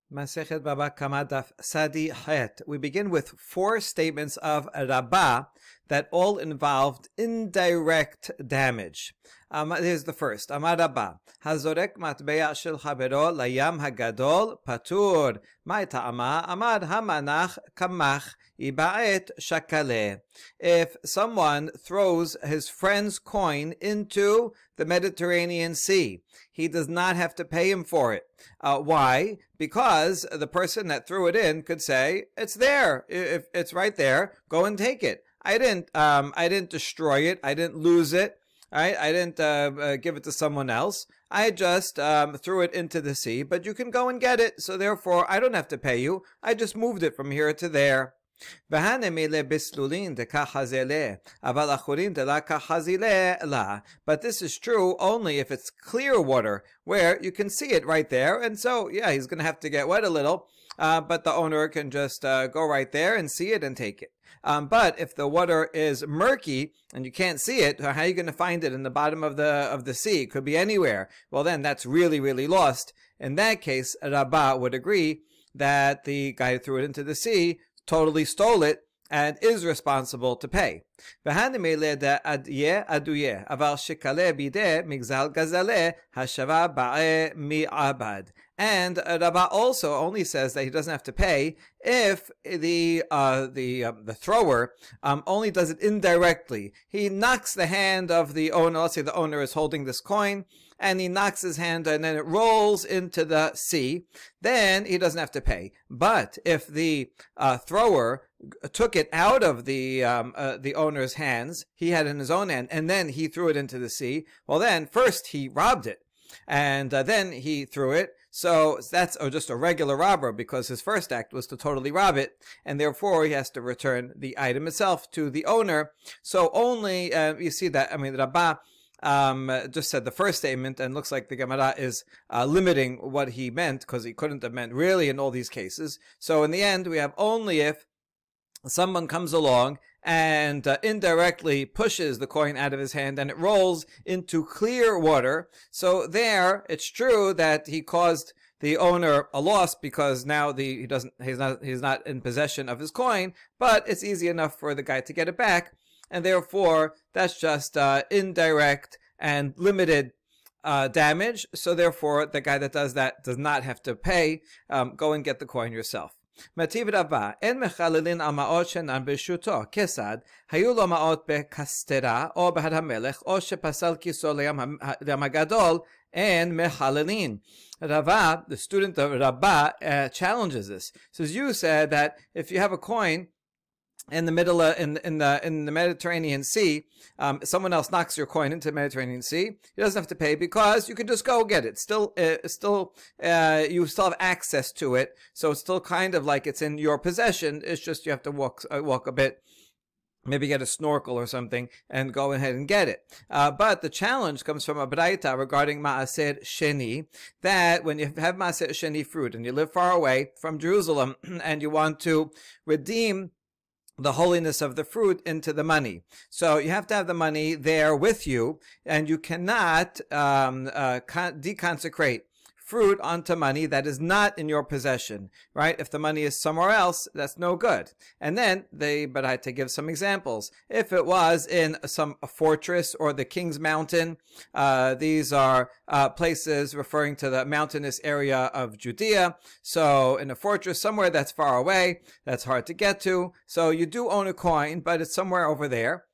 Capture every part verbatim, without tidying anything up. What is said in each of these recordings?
Masechet Baba Kama Daf Sadi Het. We begin with four statements of Rabbah that all involved indirect damage. Um, here's the first. Amar Rabbah. Hazorek matbeya shel chavero layam hagadol patur. Ma ta'ama? Amar hamanach kamach iba'et shakale. If someone throws his friend's coin into the Mediterranean Sea, he does not have to pay him for it. Uh, why? Because the person that threw it in could say, "It's there. If it's right there, go and take it. I didn't. Um, I didn't destroy it. I didn't lose it. Right? I didn't uh, uh, give it to someone else. I just um, threw it into the sea. But you can go and get it. So therefore, I don't have to pay you. I just moved it from here to there." But this is true only if it's clear water, where you can see it right there, and so yeah, he's going to have to get wet a little, uh, but the owner can just uh, go right there and see it and take it. Um, but if the water is murky and you can't see it, how are you going to find it in the bottom of the of the sea? It could be anywhere. Well, then that's really, really lost. In that case, Rabbah would agree that the guy who threw it into the sea totally stole it and is responsible to pay. And Rabbah also only says that he doesn't have to pay if the uh, the um, the thrower um, only does it indirectly. He knocks the hand of the owner. Let's say the owner is holding this coin, and he knocks his hand, and then it rolls into the sea. Then he doesn't have to pay. But if the uh, thrower took it out of the um, uh, the owner's hands, he had it in his own hand, and then he threw it into the sea, well, then first he robbed it, and uh, then he threw it. So that's oh, just a regular robber, because his first act was to totally rob it, and therefore he has to return the item itself to the owner. So only, uh, you see that, I mean, Rabbah um, just said the first statement, and looks like the Gemara is uh, limiting what he meant, because he couldn't have meant really in all these cases. So in the end, we have only if someone comes along and uh, indirectly pushes the coin out of his hand and it rolls into clear water. So there, it's true that he caused the owner a loss, because now the he doesn't he's not he's not in possession of his coin, but it's easy enough for the guy to get it back, and therefore that's just uh, indirect and limited uh, damage. So therefore, the guy that does that does not have to pay. Um, go and get the coin yourself. Mativ Rabbah, en mechalelin al ma'ot shenan b'shuto, kesad, hayu lo ma'ot bekastera, o b'had hamelech, o shepasal kiso le'yam hagadol, and mechalelin. Rabbah, the student of Rabbah, uh, challenges this. Says, you said that if you have a coin in the middle of, in in the in the Mediterranean Sea, um, someone else knocks your coin into the Mediterranean Sea, he doesn't have to pay, because you can just go get it. Still, uh, still, uh, you still have access to it, so it's still kind of like it's in your possession. It's just you have to walk uh, walk a bit, maybe get a snorkel or something, and go ahead and get it. Uh, but the challenge comes from a Braita regarding Maaser Sheni, that when you have Maaser Sheni fruit and you live far away from Jerusalem and you want to redeem the holiness of the fruit into the money. So you have to have the money there with you, and you cannot um, uh, con- deconsecrate fruit onto money that is not in your possession, right? If the money is somewhere else, that's no good. And then they, but I had to give some examples. If it was in some a fortress or the King's Mountain, uh, these are uh, places referring to the mountainous area of Judea. So in a fortress somewhere that's far away, that's hard to get to. So you do own a coin, but it's somewhere over there.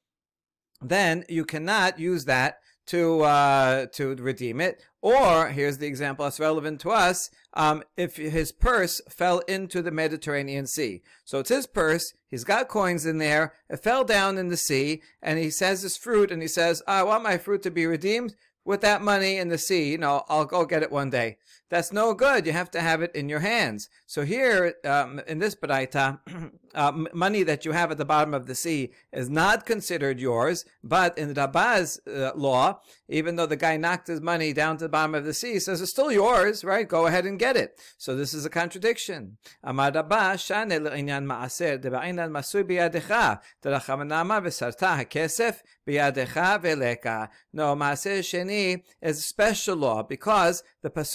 Then you cannot use that to uh, to redeem it. Or, here's the example that's relevant to us, um, if his purse fell into the Mediterranean Sea. So it's his purse, he's got coins in there, it fell down in the sea, and he says his fruit, and he says, I want my fruit to be redeemed with that money in the sea. You know, I'll go get it one day. That's no good. You have to have it in your hands. So here, um, in this Baraita, uh, money that you have at the bottom of the sea is not considered yours, but in Rabbah's uh, law, even though the guy knocked his money down to the bottom of the sea, he says it's still yours, right? Go ahead and get it. So this is a contradiction. Amar Rabbah, shane le'inyan ma'aser, deba'inyan masui biyadecha, derachamnama v'sarta ha'kesef biyadecha ve'leka. No, ma'aser sheni is a special law, because the pasuk says,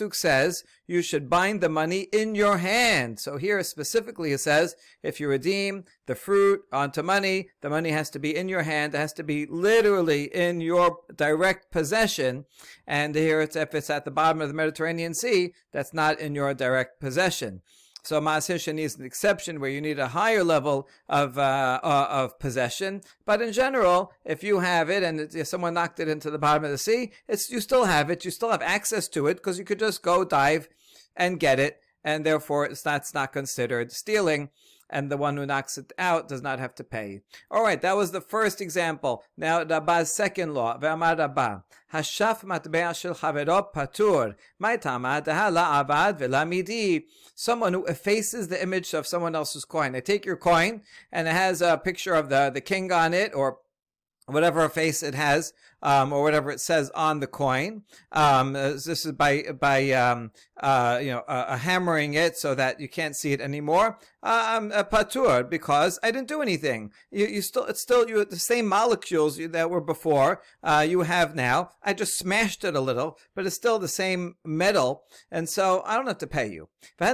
says you should bind the money in your hand. So here specifically it says if you redeem the fruit onto money, the money has to be in your hand. It has to be literally in your direct possession. And here it's if it's at the bottom of the Mediterranean Sea, that's not in your direct possession. So Ma'aser Sheni is an exception where you need a higher level of uh, uh, of possession. But in general, if you have it and if someone knocked it into the bottom of the sea, it's you still have it. You still have access to it because you could just go dive and get it, and therefore it's not, it's not considered stealing. And the one who knocks it out does not have to pay. All right, that was the first example. Now, Rabba's second law. Ve'amar Rabba, hashaf matbe'a shel chavero patur. My tama deha la'avad ve'lamidi. Someone who effaces the image of someone else's coin. They take your coin, and it has a picture of the, the king on it, or whatever face it has, um, or whatever it says on the coin. Um, this is by by um, uh, you know uh, hammering it so that you can't see it anymore. Um, a patur, because I didn't do anything. You you still it's still you the same molecules that were before. Uh, you have now. I just smashed it a little, but it's still the same metal, and so I don't have to pay you. Uh,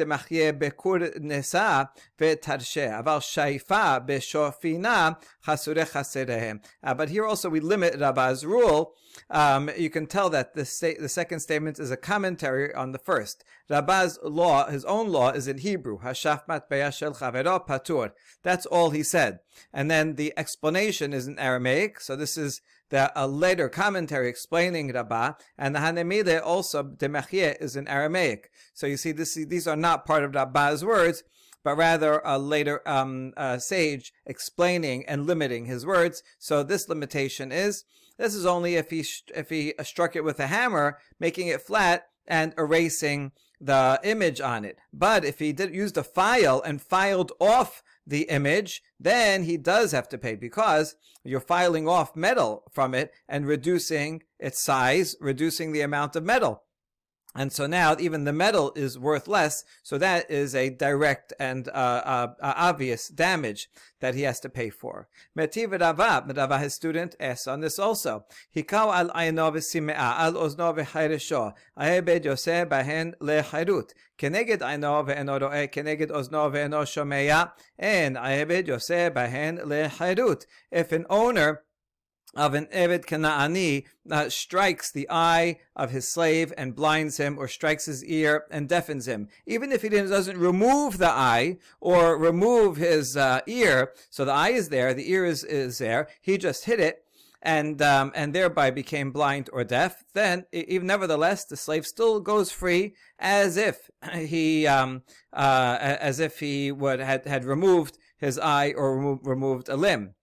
but here also we limit Rabba's rule. Um, you can tell that the, sta- the second statement is a commentary on the first. Rabba's law, his own law, is in Hebrew. Hashaf matbe'a shel chavero patur. That's all he said. And then the explanation is in Aramaic. So this is the, a later commentary explaining Rabbah. And the Hanemide also, Demachye, is in Aramaic. So you see, this, these are not part of Rabbah's words, but rather a later um, uh, sage explaining and limiting his words. So this limitation is, this is only if he if he struck it with a hammer, making it flat and erasing the image on it. But if he did use the file and filed off the image, then he does have to pay, because you're filing off metal from it and reducing its size, reducing the amount of metal. And so now even the metal is worth less, so that is a direct and uh, uh, uh, obvious damage that he has to pay for. Metiv Rava, Rava, his student, asks on this also. Hikau al ayno v'simea, al ozno v'chayresho, ayebed yoseh bahen lechayrut. Keneged ayno ve'eno ro'eh, keneged ozno ve'eno shomeya, and ayebed yoseh bahen lechayrut. If an owner of an Eved Kana'ani uh, strikes the eye of his slave and blinds him, or strikes his ear and deafens him, even if he doesn't remove the eye or remove his uh, ear, so the eye is there, the ear is, is there, he just hit it, and um, and thereby became blind or deaf, then even nevertheless the slave still goes free, as if he um, uh, as if he would had, had removed his eye or remo- removed a limb.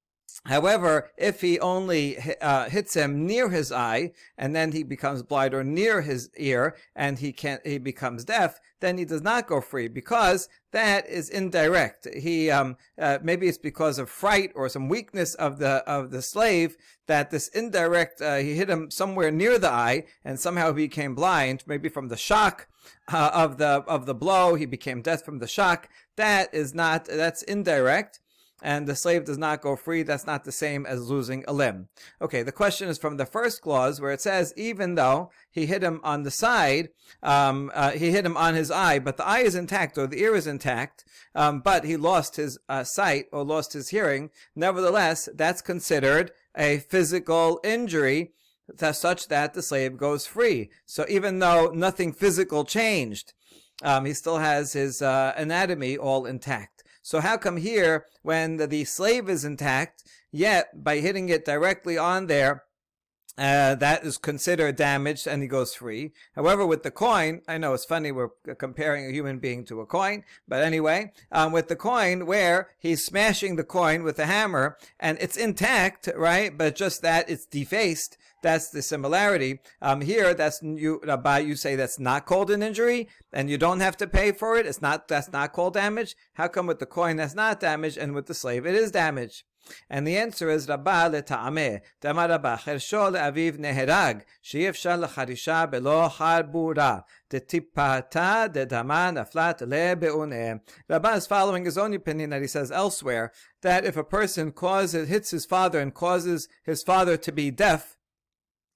However, if he only uh, hits him near his eye, and then he becomes blind, or near his ear, and he can't, he becomes deaf, then he does not go free, because that is indirect. He um, uh, maybe it's because of fright or some weakness of the of the slave that this indirect uh, he hit him somewhere near the eye, and somehow he became blind, maybe from the shock uh, of the of the blow. He became deaf from the shock. That is not that's indirect. And the slave does not go free. That's not the same as losing a limb. Okay, the question is from the first clause, where it says, even though he hit him on the side, um, uh, he hit him on his eye, but the eye is intact, or the ear is intact, um, but he lost his uh, sight or lost his hearing, nevertheless, that's considered a physical injury, such that the slave goes free. So even though nothing physical changed, um, he still has his uh, anatomy all intact. So how come here, when the, the slave is intact, yet by hitting it directly on there, uh, that is considered damaged and he goes free? However, with the coin, I know it's funny, we're comparing a human being to a coin, but anyway, um, with the coin, where he's smashing the coin with a hammer, and it's intact, right, but just that it's defaced, that's the similarity. Um, here, that's you, Rabbi, you say that's not called an injury, and you don't have to pay for it. It's not, that's not called damage. How come with the coin that's not damage, and with the slave it is damage? And the answer is Rabba leta'ameh. Damar Rabba, chersho le'aviv neherag, she'efshar lecharisha belo harbura, detipata dedama naflat le'be'uneh. Rabba is following his own opinion that he says elsewhere, that if a person causes, hits his father and causes his father to be deaf,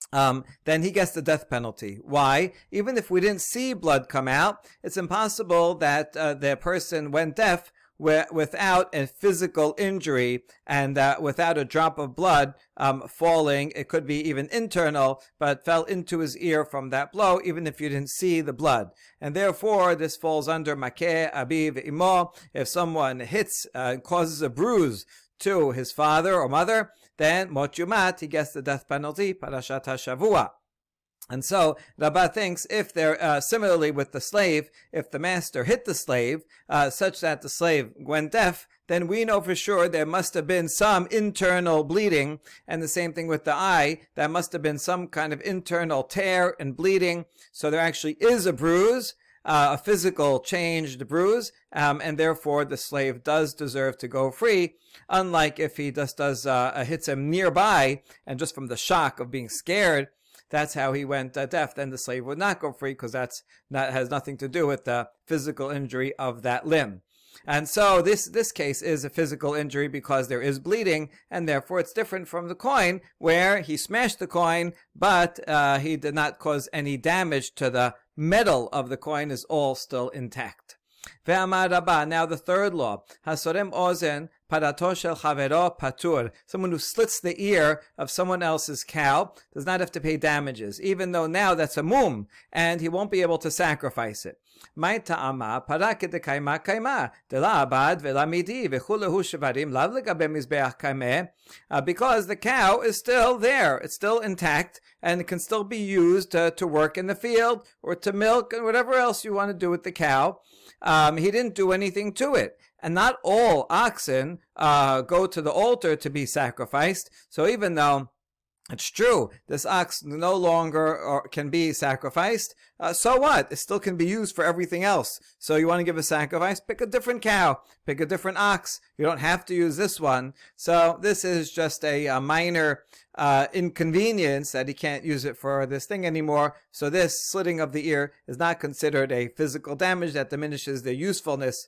Um, then he gets the death penalty. Why? Even if we didn't see blood come out, it's impossible that uh, the person went deaf without a physical injury and uh, without a drop of blood um, falling. It could be even internal, but fell into his ear from that blow, even if you didn't see the blood. And therefore, this falls under makeh abi ve'imo. If someone hits, uh, causes a bruise to his father or mother, then mot yumat, he gets the death penalty, parashat HaShavua. And so Rabbah thinks if they're uh, similarly with the slave, if the master hit the slave uh, such that the slave went deaf, then we know for sure there must have been some internal bleeding. And the same thing with the eye, there must have been some kind of internal tear and bleeding. So there actually is a bruise, uh, a physical changed bruise, um, and therefore the slave does deserve to go free. Unlike if he just does uh, hits him nearby, and just from the shock of being scared, that's how he went uh, deaf, then the slave would not go free, because that's not has nothing to do with the physical injury of that limb. And so this this case is a physical injury because there is bleeding, and therefore it's different from the coin, where he smashed the coin, but uh, he did not cause any damage to the metal of the coin, is all still intact. Ve'amar Rabbah, now the third law, hasorem ozen parato shel chavero patur. Someone who slits the ear of someone else's cow does not have to pay damages, even though now that's a mum, and he won't be able to sacrifice it. Mai ta'ama para kedekaima kaima dela abad ve'lamidi ve'chulehu shevarim lav legabe mizbeach kaimeh. Because the cow is still there, it's still intact, and it can still be used to, to work in the field or to milk and whatever else you want to do with the cow. Um, he didn't do anything to it. And not all oxen uh, go to the altar to be sacrificed. So even though it's true, this ox no longer or can be sacrificed, uh, so what? It still can be used for everything else. So you want to give a sacrifice? Pick a different cow. Pick a different ox. You don't have to use this one. So this is just a, a minor uh, inconvenience that he can't use it for this thing anymore. So this slitting of the ear is not considered a physical damage that diminishes the usefulness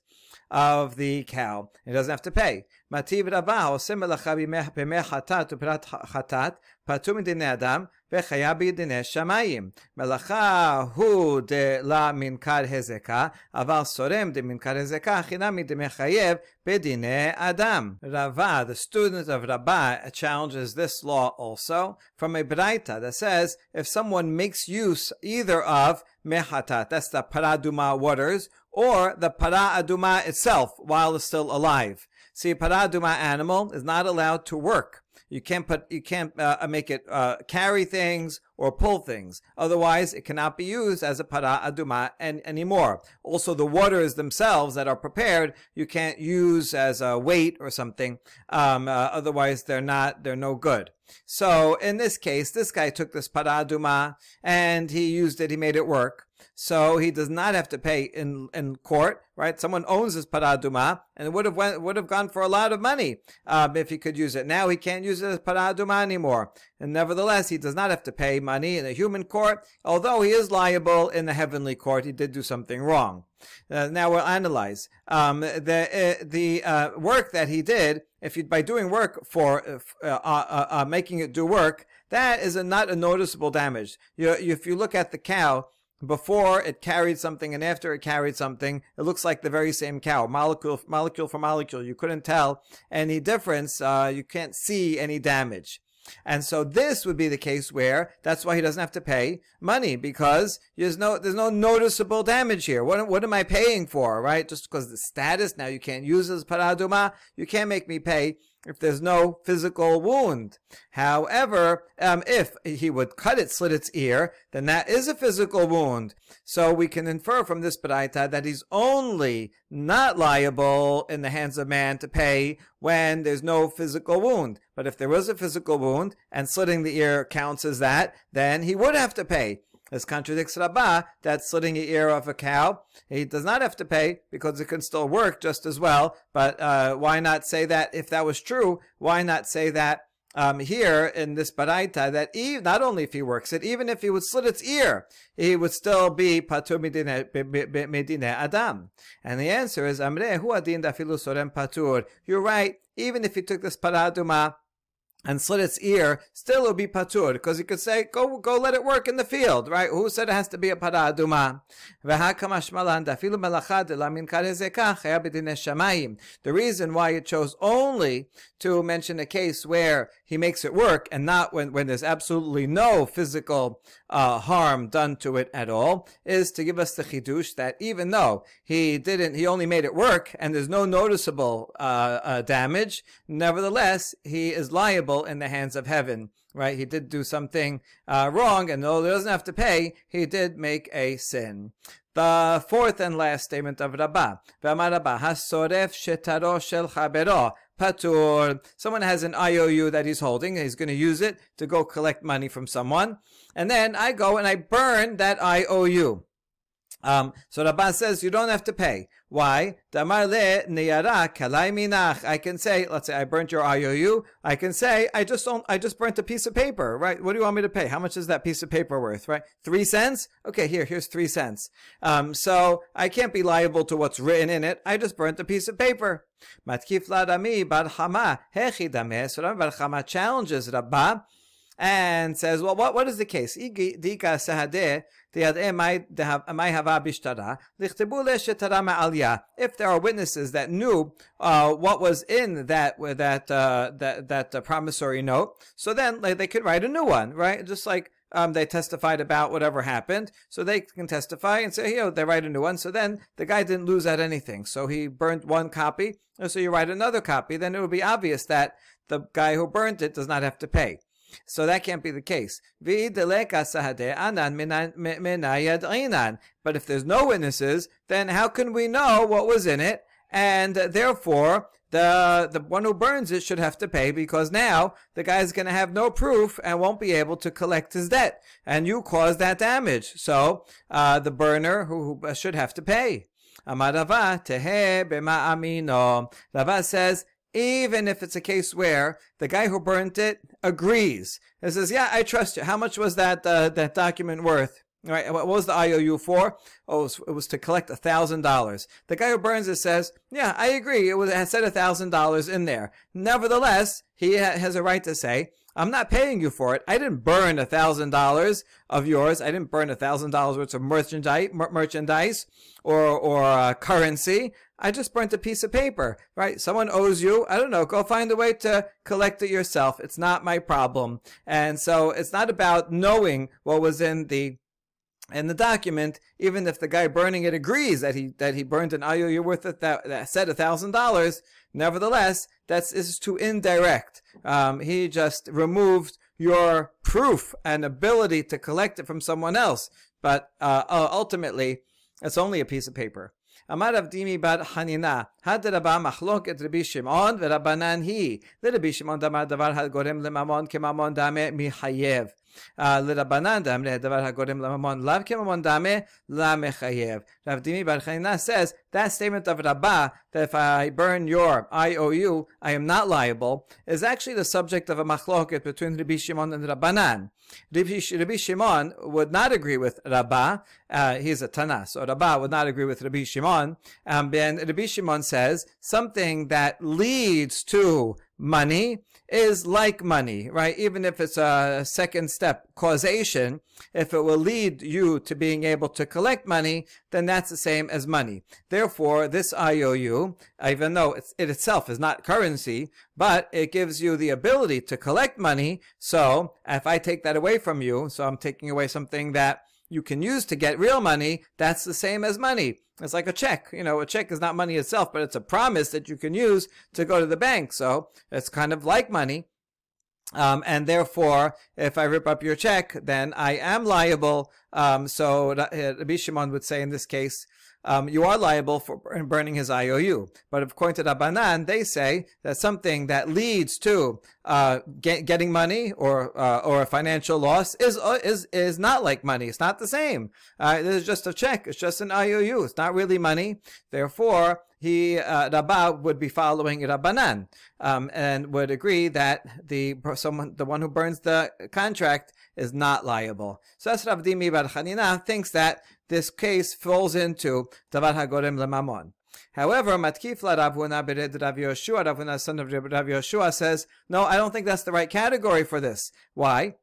of the cow. It doesn't have to pay. Mativ Rabbah osim melacha b'mei chatat u'prat chatat patu midinei adam v'chaya b'dinei shamayim. Melacha hu de la minkar hezekah aval sorem de minkar hezekah chinam midinei chayev b'dinei adam. Rabbah, the student of Rabbah, challenges this law also from a braita that says if someone makes use either of mechatat, that's the paraduma waters, or the para aduma itself while it's still alive. See, a para aduma animal is not allowed to work. You can't put, you can't uh, make it uh, carry things or pull things. Otherwise, it cannot be used as a para aduma an- anymore. Also, the waters themselves that are prepared, you can't use as a weight or something. Um, uh, otherwise, they're not, they're no good. So, in this case, this guy took this para aduma and he used it, he made it work. So he does not have to pay in in court, right? Someone owns his paraduma, and it would have went, would have gone for a lot of money um, if he could use it. Now he can't use it as paraduma anymore, and nevertheless he does not have to pay money in a human court, although he is liable in the heavenly court. He did do something wrong. Uh, now we'll analyze um, the uh, the uh, work that he did. If you by doing work for uh, uh, uh, uh, making it do work, that is a, not a noticeable damage. You, you, if you look at the cow, before it carried something and after it carried something, it looks like the very same cow, molecule molecule for molecule. You couldn't tell any difference. Uh, you can't see any damage. And so this would be the case where that's why he doesn't have to pay money, because there's no there's no noticeable damage here. What what am I paying for, right? Just because the status, now you can't use it as paraduma, you can't make me pay if there's no physical wound. However, um, if he would cut it, slit its ear, then that is a physical wound. So we can infer from this braita that he's only not liable in the hands of man to pay when there's no physical wound. But if there was a physical wound and slitting the ear counts as that, then he would have to pay. This contradicts Rabbah that slitting the ear of a cow, he does not have to pay because it can still work just as well. But uh, why not say that if that was true? Why not say that um, here in this baraita that even, not only if he works it, even if he would slit its ear, he would still be patur medine adam. And the answer is Amre hu adin dafilu sorem patur. You're right. Even if he took this paraduma and slit its ear, still it would be patur, because you could say, go go let it work in the field, right? Who said it has to be a para aduma? The reason why it chose only to mention a case where he makes it work, and not when, when there's absolutely no physical uh, harm done to it at all, is to give us the chidush that even though he didn't, he only made it work, and there's no noticeable uh, uh, damage, nevertheless, he is liable in the hands of heaven, right? He did do something uh, wrong, and though he doesn't have to pay, he did make a sin. The fourth and last statement of Rabbah, V'amar Rabbah, hasoref shetaro shel chabero patur. Someone has an I O U that he's holding, and he's going to use it to go collect money from someone, and then I go and I burn that I O U. Um, so Rabbah says you don't have to pay. Why? I can say, let's say I burnt your I O U. I can say I just don't. I just burnt a piece of paper, right? What do you want me to pay? How much is that piece of paper worth, right? Three cents? Okay, here, here's three cents. Um, so I can't be liable to what's written in it. I just burnt a piece of paper. Matkif ladami bar chama hechi dameh. So Bar Chama challenges Rabbah and says, well, what what is the case? If there are witnesses that knew uh, what was in that that uh, that that uh, promissory note, so then like, they could write a new one, right? Just like um, they testified about whatever happened, so they can testify and say, you know, they write a new one. So then the guy didn't lose out anything. So he burned one copy, so you write another copy. Then it would be obvious that the guy who burned it does not have to pay. So that can't be the case. But if there's no witnesses, then how can we know what was in it? And therefore, the the one who burns it should have to pay, because now the guy's going to have no proof and won't be able to collect his debt. And you caused that damage. So uh, the burner who, who should have to pay. Amar Rava tehe bema amino. Rava says, even if it's a case where the guy who burnt it agrees and says, yeah, I trust you. How much was that uh, that document worth? Right? What was the I O U for? Oh, it was, it was to collect a thousand dollars. The guy who burns it says, yeah, I agree. It was it said a thousand dollars in there. Nevertheless, he ha- has a right to say, I'm not paying you for it. I didn't burn a thousand dollars of yours. I didn't burn a thousand dollars worth of merchandise, merchandise or or uh, currency. I just burnt a piece of paper, right? Someone owes you. I don't know. Go find a way to collect it yourself. It's not my problem. And so it's not about knowing what was in the in the document, even if the guy burning it agrees that he that he burned an I O U worth of that, that said a thousand dollars. Nevertheless, that's is too indirect. Um, he just removed your proof and ability to collect it from someone else. But uh, ultimately, it's only a piece of paper. Amar Rav Dimi bar Hanina, had Rabba machloket Rabbi Shimon v'Rabbanan hi. Rabbi Shimon damar davar hagorem lemamon kemamon dame michayev. L'Rabbanan damre davar hagorem lemamon lav kemamon dame la mechayev. Rav Dimi bar Hanina says that statement of Rabbah that if I burn your I O U, I am not liable, is actually the subject of a machloket between Rabbi Shimon and Rabbanan. Rabbi Shimon would not agree with Rabbah. Uh, he's a Tana, so Rabbah would not agree with Rabbi Shimon. Um, and Rabbi Shimon says something that leads to money is like money, right? Even if it's a second step causation, if it will lead you to being able to collect money, then that's the same as money. Therefore, this I O U, even though it's, it itself is not currency, but it gives you the ability to collect money. So if I take that away from you, so I'm taking away something that you can use to get real money, that's the same as money. It's like a check. You know, a check is not money itself, but it's a promise that you can use to go to the bank. So it's kind of like money. Um, and therefore, if I rip up your check, then I am liable. Um, so Rabbi Shimon would say in this case, Um, you are liable for burning his I O U. But according to Rabbanan, they say that something that leads to uh, get, getting money or uh, or a financial loss is uh, is is not like money. It's not the same. Uh, it is just a check. It's just an I O U. It's not really money. Therefore, he uh, Rabbah would be following Rabbanan um, and would agree that the someone the one who burns the contract is not liable. So that's Rav Dimi bar Hanina thinks that this case falls into Davar HaGorem Lemamon. However, Matkif la Rav Huna bered Rav Yoshua, Rav Huna son of Rav Yoshua says, no, I don't think that's the right category for this. Why?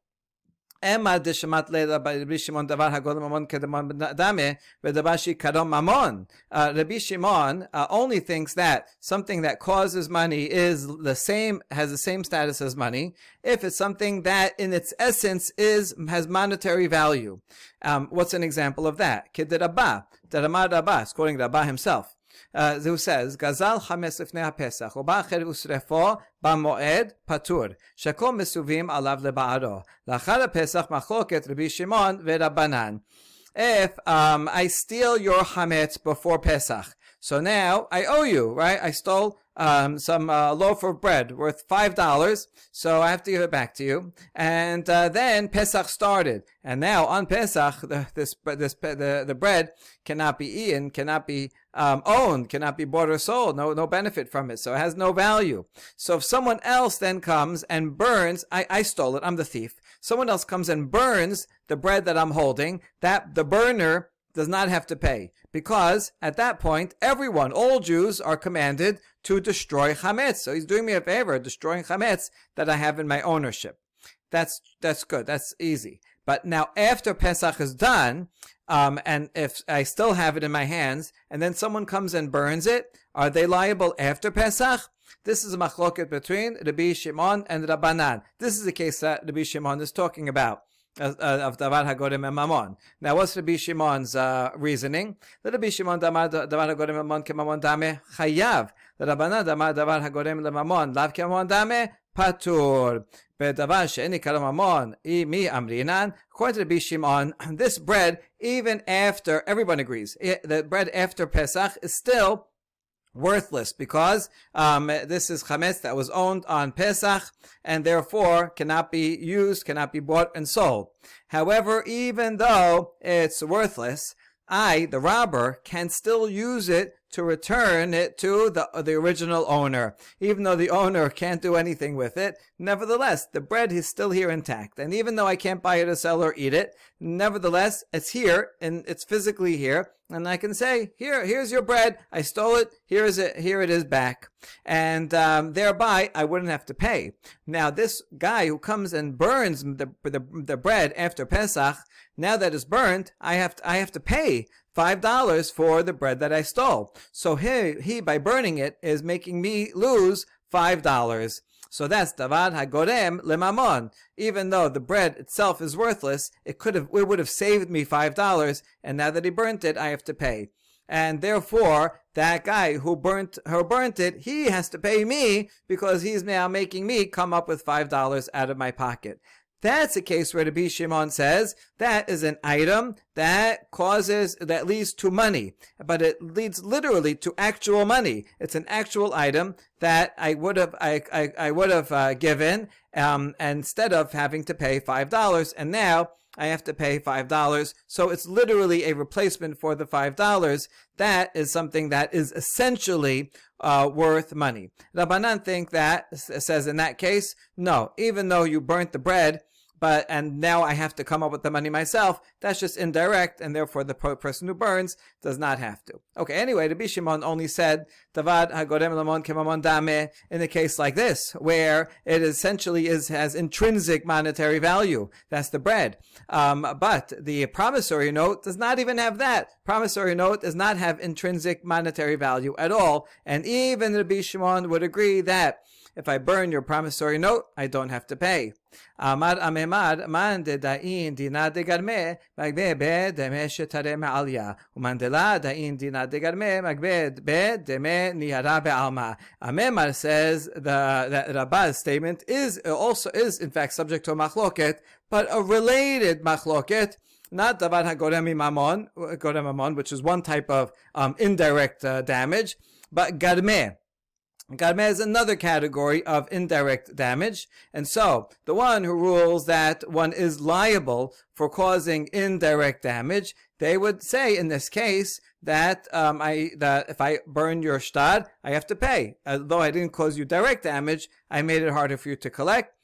Emma de Shemat Leila by Rabbi Shimon Davar Hagodem Mamon Kedamon Dame Vedabashi Kadom Mamon. Rabbi Shimon uh, only thinks that something that causes money is the same, has the same status as money, if it's something that in its essence is has monetary value. Um, what's an example of that? Kid Rabba, Daramad Rabba, quoting Rabba himself. Uh, who says, Gazal chametz lifnei haPesach, uba acher usrefo b'moed patur, shekol mesuvim alav leba'aro. Lachar haPesach machloket Rabbi Shimon veRabbanan. If um, I steal your chametz before Pesach, so now I owe you, right? I stole um, some uh, loaf of bread worth five dollars, so I have to give it back to you. And uh, then Pesach started, and now on Pesach, the, this this the the bread cannot be eaten, cannot be um, owned, cannot be bought or sold. No no benefit from it, so it has no value. So if someone else then comes and burns, I I stole it. I'm the thief. Someone else comes and burns the bread that I'm holding. That the burner does not have to pay, because at that point, everyone, all Jews, are commanded to destroy chametz. So he's doing me a favor, destroying chametz that I have in my ownership. That's that's good. That's easy. But now, after Pesach is done, um, and if I still have it in my hands, and then someone comes and burns it, are they liable after Pesach? This is a machloket between Rabbi Shimon and Rabbanan. This is the case that Rabbi Shimon is talking about. Uh, uh, of Davar HaGorem and Mamon. Now, what's Rabbi Shimon's uh, reasoning? The Rabbi Shimon Davar HaGorem Mamon Kemamon Dame Chayav. The Rabbanan Davar HaGorem LeMamon Lav Kemamon Dame Patur. Bedavar She'eni Karo Mamon I Mi Amrinan. According to Rabbi Shimon, this bread, even after, everyone agrees, the bread after Pesach is still worthless, because um, this is chametz that was owned on Pesach and therefore cannot be used, cannot be bought and sold. However, even though it's worthless, I, the robber, can still use it to return it to the the original owner. Even though the owner can't do anything with it, nevertheless, the bread is still here intact. And even though I can't buy it or sell or eat it, nevertheless, it's here, and it's physically here, and I can say, here, here's your bread, I stole it, here is it, here it is back. And um, thereby, I wouldn't have to pay. Now, this guy who comes and burns the, the, the bread after Pesach, now that it's burned, I have to, I have to pay five dollars for the bread that I stole. So he, he, by burning it, is making me lose five dollars. So that's Davar HaGorem LeMamon. Even though the bread itself is worthless, it could have, it would have saved me five dollars, and now that he burnt it, I have to pay. And therefore, that guy who burnt, who burnt it, he has to pay me, because he's now making me come up with five dollars out of my pocket. That's a case where Rabbi Shimon says that is an item that causes, that leads to money, but it leads literally to actual money. It's an actual item that I would have, I, I, I would have uh, given, um, instead of having to pay five dollars, and now I have to pay five dollars. So it's literally a replacement for the five dollars. That is something that is essentially uh, worth money. Rabbanan think that, says in that case, no, even though you burnt the bread, but and now I have to come up with the money myself, that's just indirect, and therefore the person who burns does not have to. Okay, anyway, Rabbi Shimon only said Davar HaGorem LeMamon Kemamon Dame in a case like this, where it essentially is has intrinsic monetary value. That's the bread. Um, but the promissory note does not even have that. Promissory note does not have intrinsic monetary value at all, and even Rabbi Shimon would agree that if I burn your promissory note, I don't have to pay. Amar amemar man de da'in dina de garme magbe be deme shetare me'alya umandela da'in dina de garme magbe be deme nihara be'alma. Amemar says the that Rabbah's statement is also is in fact subject to a machloket, but a related machloket. Not Davar HaGorem Mamon, Gorem Mamon, which is one type of um, indirect uh, damage, but garme. Garmeh is another category of indirect damage, and so the one who rules that one is liable for causing indirect damage, they would say in this case that um, I that if I burn your shtad, I have to pay. Although I didn't cause you direct damage, I made it harder for you to collect.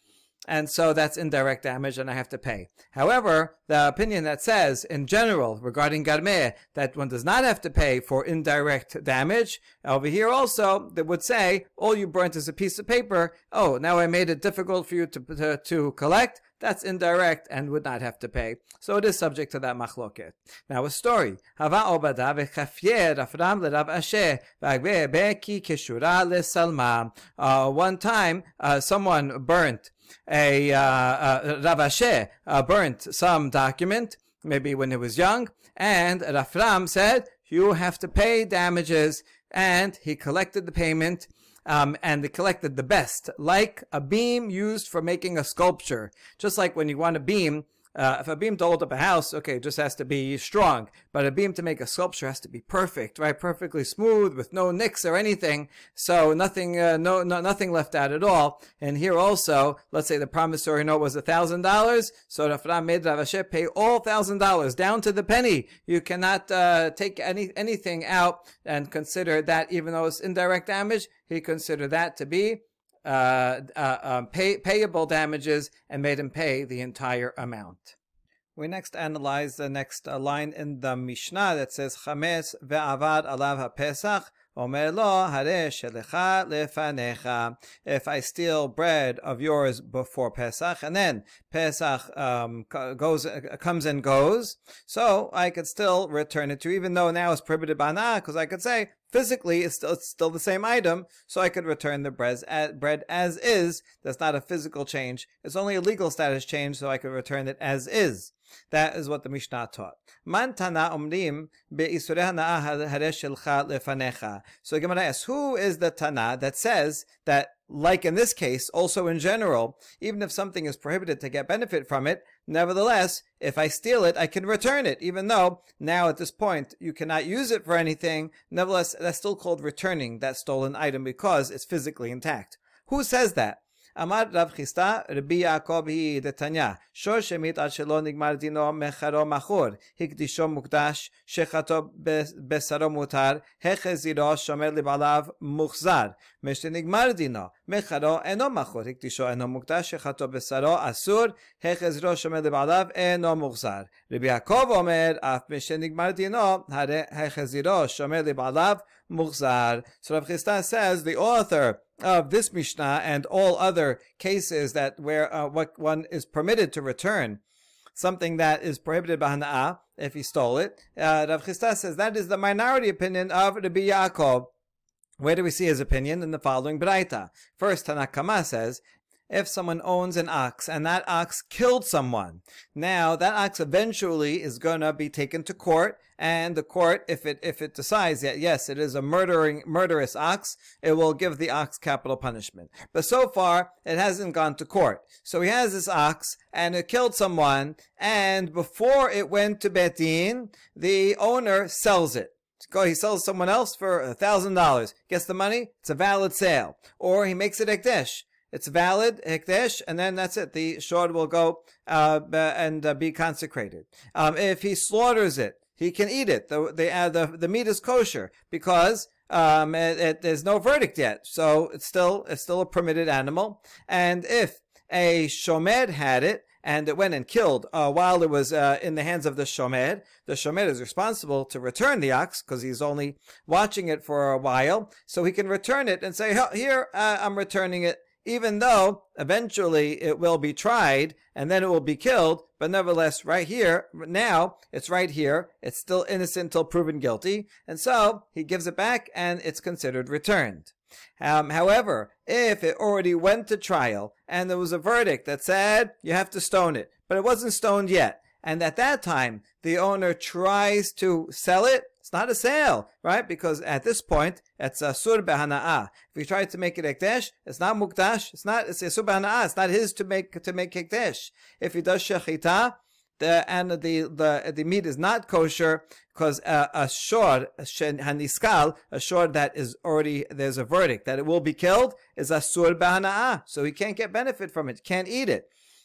and so that's indirect damage, and I have to pay. However, the opinion that says, in general, regarding garmeh, that one does not have to pay for indirect damage, over here also, that would say, all you burnt is a piece of paper. Oh, now I made it difficult for you to, to, to collect. That's indirect and would not have to pay. So it is subject to that machloket. Now a story. Hava obada v'chafyer Rafram l'Rav Asher v'agbe beki kishura lesalma. Uh, one time, uh, someone burnt a, uh, uh, Rav Asher uh, burnt some document, maybe when he was young, and Rafram said, you have to pay damages, and he collected the payment. Um, and they collected the best, like a beam used for making a sculpture. Just like when you want a beam, uh, if a beam to hold up a house, okay, it just has to be strong. But a beam to make a sculpture has to be perfect, right? Perfectly smooth, with no nicks or anything. So nothing, uh, no, no, nothing left out at all. And here also, let's say the promissory note was a thousand dollars. So Rafram made Rav Asher pay all thousand dollars down to the penny. You cannot uh, take any anything out and consider that, even though it's indirect damage, he considered that to be uh, uh, um, pay, payable damages and made him pay the entire amount. We next analyze the next uh, line in the Mishnah that says, Chametz ve'avad alav ha'pesach, omer lo hareh shelecha lefanecha. If I steal bread of yours before Pesach, and then Pesach um, goes uh, comes and goes, so I could still return it to you, even though now it's prohibited by na, because I could say, physically, it's still, it's still the same item, so I could return the bread as, bread as is. That's not a physical change. It's only a legal status change, so I could return it as is. That is what the Mishnah taught. Man tana omrim be'isurei hana'ah hareh shelcha lefanecha. So Gemara asks, who is the Tana that says that, like in this case, also in general, even if something is prohibited to get benefit from it, nevertheless, if I steal it, I can return it, even though now at this point you cannot use it for anything. Nevertheless, that's still called returning that stolen item because it's physically intact. Who says that? Amar Rav Chisda, Rabbi Yaakov hi detanya. Shor shemit ad shelo nigmar dino mecharo machor. Hikdisho mukdash, shechato besaro mutar, hecheziro shomer libalav muchzar. Meshte nigmar dino, mecharo eno machor. Hikdisho eno mukdash, shechato besaro asur, hecheziro shomer libalav eno muchzar. Rabbi Yaakov omer, af meshte nigmar dino, hecheziro shomer libalav muchzar. So Rav Chisda says, the author of this Mishnah and all other cases that where uh, what one is permitted to return something that is prohibited by hana'ah if he stole it, uh, Rav Chisda says that is the minority opinion of Rabbi Yaakov. Where do we see his opinion? In the following Braita. First, Tanna Kama says, if someone owns an ox and that ox killed someone, now that ox eventually is going to be taken to court, and the court, if it if it decides that yes, it is a murdering murderous ox, it will give the ox capital punishment. But so far, it hasn't gone to court. So he has this ox and it killed someone, and before it went to Beit Din, the owner sells it. Go, he sells someone else for a thousand dollars, gets the money. It's a valid sale, or he makes it ekdesh. It's valid, hekdesh, and then that's it. The shor will go uh, and uh, be consecrated. Um, if he slaughters it, he can eat it. The the uh, the, the meat is kosher because um, it, it, there's no verdict yet, so it's still it's still a permitted animal. And if a shomer had it and it went and killed uh, while it was uh, in the hands of the shomer, the shomer is responsible to return the ox because he's only watching it for a while, so he can return it and say, "Here, uh, I'm returning it." Even though eventually it will be tried and then it will be killed, but nevertheless, right here, now, it's right here, it's still innocent till proven guilty, and so he gives it back and it's considered returned. Um, however, if it already went to trial and there was a verdict that said you have to stone it, but it wasn't stoned yet, and at that time the owner tries to sell it, it's not a sale, right? Because at this point, it's a sur behana'ah. If he tried to make it ekdesh, it's not mukdash. It's not, it's a sur behana'ah. It's not his to make, to make ekdesh. If he does shechita, the, and the, the, the meat is not kosher, because uh, a shor, haniskal, a shor that is already, there's a verdict that it will be killed, is a sur behana'ah. So he can't get benefit from it, can't eat it.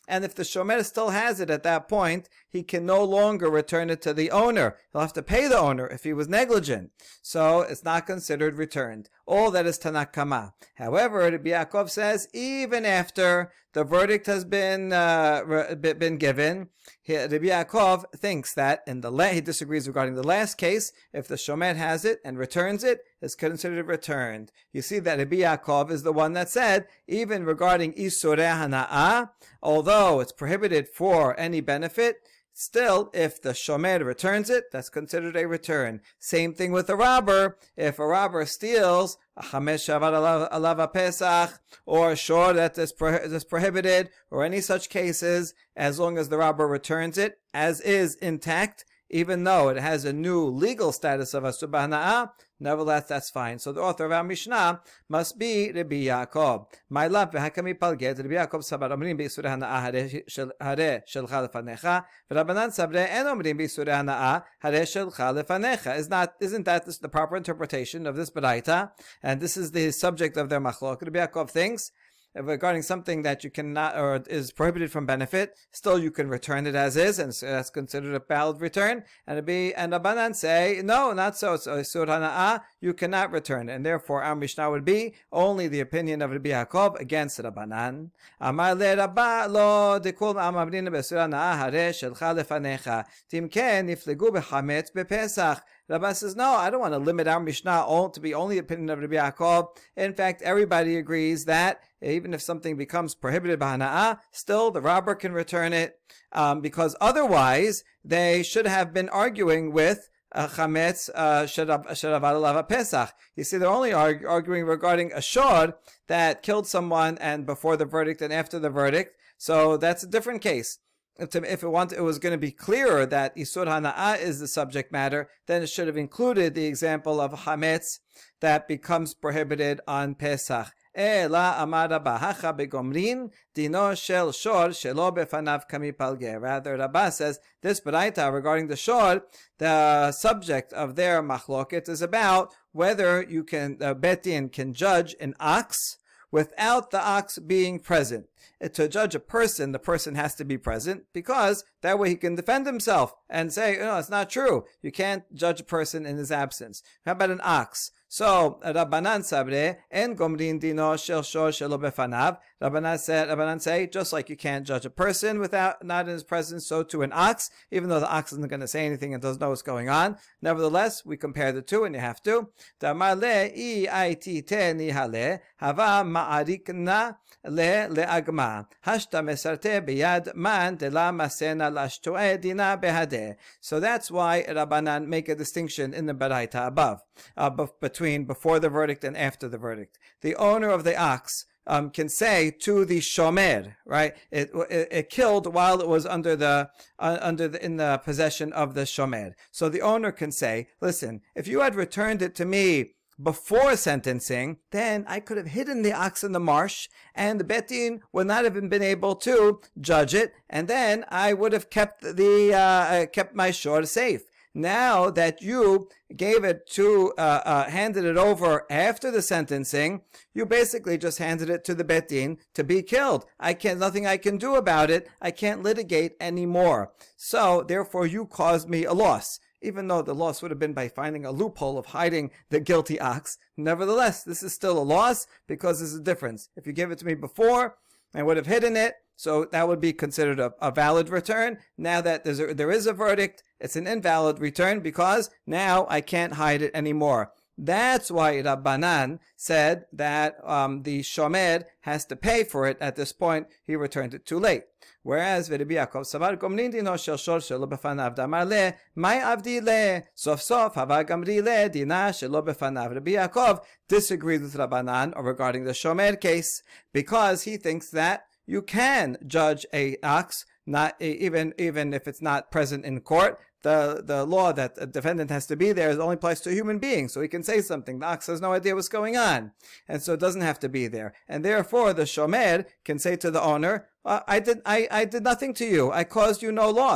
And if the shomer still has it at that point, he can no longer return it to the owner. He'll have to pay the owner if he was negligent. So it's not considered returned. All that is Tanakama. However, Rabbi Yaakov says, even after the verdict has been uh, been given, Rabbi Yaakov thinks that in the la- he disagrees regarding the last case. If the shomer has it and returns it, it's considered returned. You see that Rabbi Yaakov is the one that said, even regarding Isurei Hana'ah, although it's prohibited for any benefit, still, if the shomer returns it, that's considered a return. Same thing with a robber. If a robber steals a chamesh shavad alav pesach, or a shor that is, pro- is prohibited, or any such cases, as long as the robber returns it, as is intact, even though it has a new legal status of asur b'hana'ah, nevertheless, that's fine. So the author of our Mishnah must be Rabbi Yaakov. My love, v'hakami palget, Rabbi Yaakov sabar omrim b'isurei hana'ah hareh shelcha lefanecha, v'Rabbanan sabre en omrim b'isurei hana'ah hareh shelcha lefanecha. Is not, isn't that the proper interpretation of this baraita? And this is the subject of their machlok. Rabbi Yaakov thinks, regarding something that you cannot, or is prohibited from benefit, still you can return it as is, and so that's considered a valid return. And it be and Rabbanan say, no, not so. So Isur Hana'ah, you cannot return, and therefore our Mishnah would be only the opinion of Rabbi Yaakov against Rabbanan. Amar le Rabba lo dekul amavrin beSur Hana'ah hareh shelcha lefanecha timken niflegu bechametz bepesach. Rabban says, no, I don't want to limit our Mishnah all to be only the opinion of Rabbi Yaakov. In fact, everybody agrees that even if something becomes prohibited by Hana'ah, still the robber can return it, um, because otherwise they should have been arguing with uh, Chametz Sherav Alav Pesach. You see, they're only argue, arguing regarding a shor that killed someone and before the verdict and after the verdict. So that's a different case. If it, want, it was going to be clearer that Isur Hana'ah is the subject matter, then it should have included the example of Hametz that becomes prohibited on Pesach. Ela amar Rabba hacha begomrin dino shel shor shelo befanav kami palge. Rather, Rabba says this baraita regarding the shor, the subject of their machloket is about whether you can, uh, Bet Din can judge an ox without the ox being present. To judge a person, the person has to be present, because that way he can defend himself and say, no, it's not true. You can't judge a person in his absence. How about an ox? So, Rabbanan sabre, en gomrin dino shel shor shelo befanav. Rabbanan said, Rabbanan say, just like you can't judge a person without, not in his presence, so to an ox, even though the ox isn't going to say anything and doesn't know what's going on. Nevertheless, we compare the two, and you have to. Damar le, I iti te nihale, hava ma'arikna le le'agma. Hashta mesarte biyad man de la masena lashtoe dina behade. So that's why Rabbanan make a distinction in the baraita above, uh, between between before the verdict and after the verdict. The owner of the ox um, can say to the shomer, right? It, it, it killed while it was under the uh, under the, in the possession of the shomer. So the owner can say, "Listen, if you had returned it to me before sentencing, then I could have hidden the ox in the marsh, and the Bet Din would not have been able to judge it, and then I would have kept the uh, kept my shor safe." Now that you gave it to, uh, uh, handed it over after the sentencing, you basically just handed it to the Bet Din to be killed. I can't, nothing I can do about it. I can't litigate anymore. So, therefore, you caused me a loss. Even though the loss would have been by finding a loophole of hiding the guilty ox. Nevertheless, this is still a loss because there's a difference. If you gave it to me before, I would have hidden it. So that would be considered a, a valid return. Now that there's a, there is a verdict, it's an invalid return because now I can't hide it anymore. That's why Rabbanan said that um, the shomer has to pay for it at this point. He returned it too late. Whereas Rabbi Yaakov savar gomrin dino shel shor shelo befanav damar le mai avdi le sof sof hava gamri le dina shelo befanav. Rabbi Yaakov disagreed with Rabbanan regarding the shomer case because he thinks that you can judge a ox, not even even if it's not present in court. The the law that a defendant has to be there is only applies to a human being, so he can say something. The ox has no idea what's going on, and so it doesn't have to be there. And therefore, the shomer can say to the owner, uh, "I did I, I did nothing to you. I caused you no loss.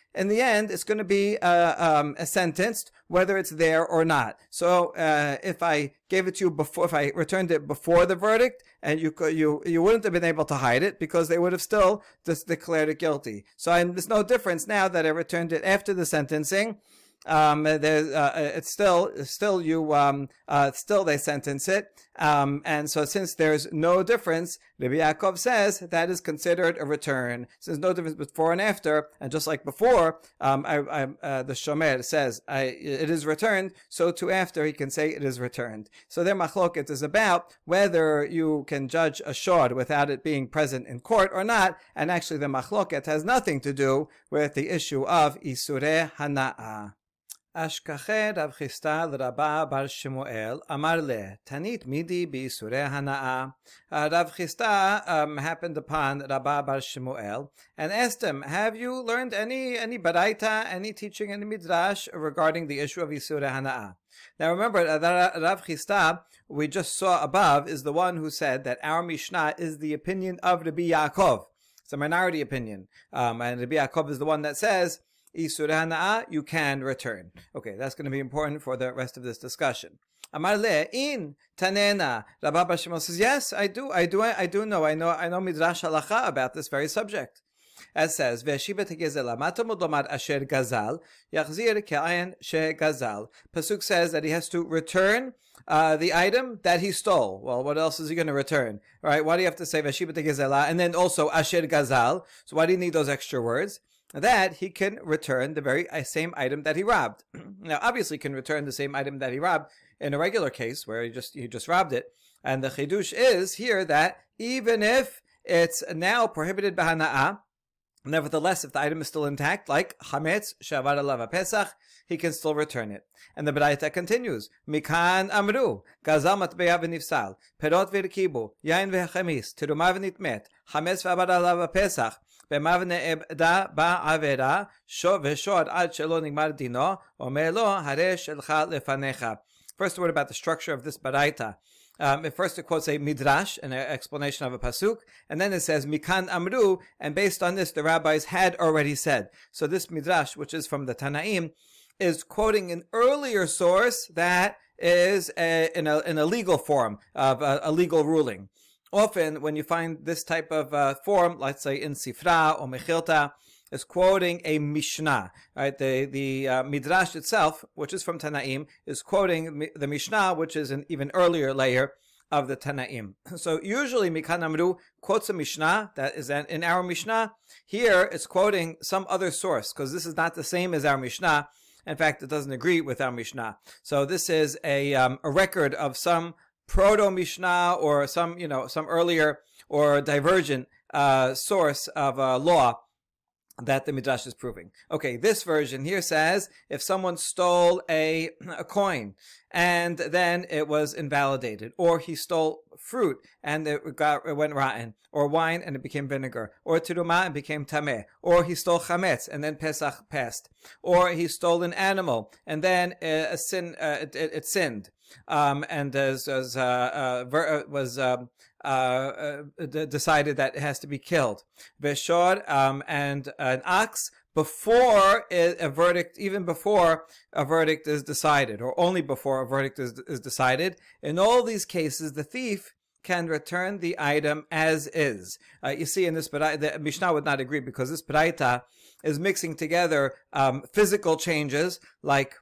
in the end, it's going to be uh, um, sentenced whether it's there or not. So uh, if I gave it to you before, if I returned it before the verdict, and you could, you you wouldn't have been able to hide it because they would have still just declared it guilty. So I'm, there's no difference now that I returned it after the sentencing. Um, there's, uh, it's still, still you, um, uh, still they sentence it. Um, and so since there's no difference, Rabbi Yaakov says that is considered a return. So there's no difference before and after. And just like before, um, I, I, uh, the Shomer says, I, it is returned. So too after he can say it is returned. So their machloket is about whether you can judge a shod without it being present in court or not. And actually the machloket has nothing to do with the issue of Isureh Hana'ah. Ashkache Rav Chisda l'Rabba bar Shemuel Amar le Tanit Midi b'Isurei Hana'ah. Rav Chisda um, happened upon Rabba bar Shemuel and asked him, "Have you learned any any baraita, any teaching in the midrash regarding the issue of Isurei Hana'ah?" Now remember, Rav Chisda, we just saw above, is the one who said that our Mishnah is the opinion of Rabbi Yaakov. It's a minority opinion, um, and Rabbi Yaakov is the one that says Isurei Hana'ah, you can return. Okay, that's going to be important for the rest of this discussion. Amar le in tanena. Rabba bar Shemuel says, yes, I do, I do, I do know, I know, I know midrash halacha about this very subject. As says, Ve'eshiva tegezela matamud lomar asher gazal yachzir ke'ayin she gazal. Pasuk says that he has to return uh, the item that he stole. Well, what else is he going to return? All right, why do you have to say Ve'eshiva tegezela and then also asher gazal? So why do you need those extra words? That he can return the very same item that he robbed. Now, obviously, he can return the same item that he robbed in a regular case where he just he just robbed it. And the chidush is here that even if it's now prohibited b'hana'ah, nevertheless, if the item is still intact, like chametz she'avar alav pesach, he can still return it. And the Baraita continues, Mikan amru, gazal matbeya v'nifsal, perot v'irkibu, yain v'chamis, teruma v'nitmet, chametz ve'avar alav pesach, במבנה עבדה בעבירה, ושוד עד שלא נגמר דינו, אומר לו, הרי שלך לפניך. First word about the structure of this baraita. Um, at first it quotes a midrash, an explanation of a pasuk, and then it says mikan amru, and based on this the rabbis had already said. So this midrash, which is from the Tanaim, is quoting an earlier source that is a, in, a, in a legal form of a, a legal ruling. Often, when you find this type of uh, form, let's say in Sifra or Mechilta, is quoting a Mishnah. Right? The the uh, Midrash itself, which is from Tanaim, is quoting the Mishnah, which is an even earlier layer of the Tanaim. So usually Mikan Amru quotes a Mishnah that is in our Mishnah. Here, it's quoting some other source, because this is not the same as our Mishnah. In fact, it doesn't agree with our Mishnah. So this is a um, a record of some proto Mishnah or some, you know, some earlier or divergent uh, source of uh, law that the Midrash is proving. Okay, this version here says if someone stole a, a coin and then it was invalidated, or he stole fruit and it got it went rotten, or wine and it became vinegar, or teruma and became tameh, or he stole chametz and then Pesach passed, or he stole an animal and then uh, a sin uh, it, it, it sinned. Um, and as, as uh, uh, ver- was um, uh, uh, d- decided that it has to be killed. Veshor um, and an ox before it, a verdict, even before a verdict is decided, or only before a verdict is, is decided. In all these cases, the thief can return the item as is. Uh, you see, in this baraita, the Mishnah would not agree because this baraita is mixing together um, physical changes like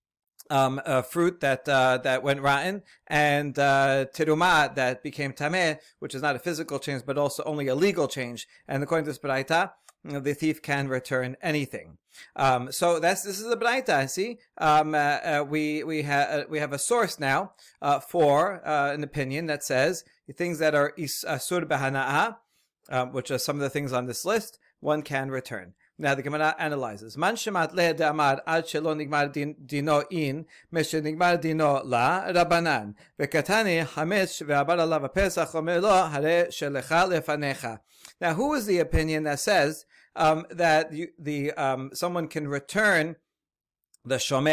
Um, uh, fruit that uh, that went rotten, and uh, teruma that became tameh, which is not a physical change, but also only a legal change. And according to this baraita, the thief can return anything. Um, so that's this is the baraita. See, um, uh, uh, we we have uh, we have a source now uh, for uh, an opinion that says the things that are asur b'hana'ah, uh, which are some of the things on this list, one can return. Now the Gemara analyzes. Man shemat leh de'amar ad shelo nigmar dino in, meshe nigmar dino la, Rabbanan. V'katani hametz ve'abar alav pesach omer lo, hare shelecha lefanecha. Now, who is the opinion that says um, that you, the um, someone can return the shomer